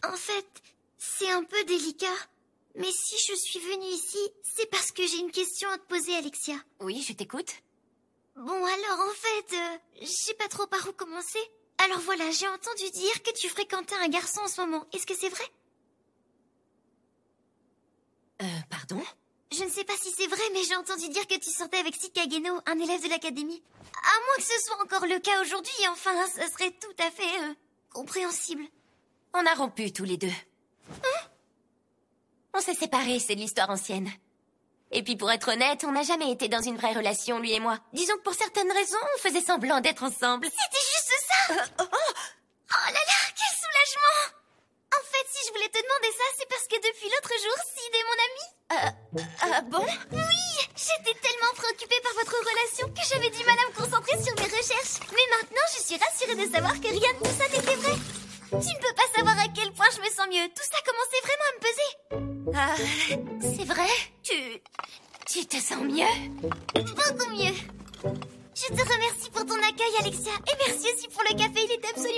En fait, c'est un peu délicat. Mais si je suis venue ici, c'est parce que j'ai une question à te poser, Alexia. Oui, je t'écoute. Bon, alors en fait, je sais pas trop par où commencer. Alors voilà, j'ai entendu dire que tu fréquentais un garçon en ce moment. Est-ce que c'est vrai? Pardon? Je ne sais pas si c'est vrai, mais j'ai entendu dire que tu sortais avec Sid Kageno, un élève de l'académie. À moins que ce soit encore le cas aujourd'hui, enfin, ça serait tout à fait compréhensible. On a rompu tous les deux. On s'est séparés, c'est de l'histoire ancienne. Et puis pour être honnête, on n'a jamais été dans une vraie relation, lui et moi. Disons que pour certaines raisons, on faisait semblant d'être ensemble. C'était juste ça! Oh là là, quel soulagement! En fait, si je voulais te demander ça, c'est parce que depuis l'autre jour, Sid est mon ami. Bon? Oui, j'étais tellement préoccupée par votre relation que j'avais du mal à me concentrer sur mes recherches. Mais maintenant, je suis rassurée de savoir que rien de tout ça n'était vrai. Tu ne peux pas savoir à quel point je me sens mieux. Tout ça commençait vraiment à me peser. C'est vrai? Tu te sens mieux? Beaucoup mieux. Je te remercie pour ton accueil, Alexia. Et merci aussi pour le café, il était absolument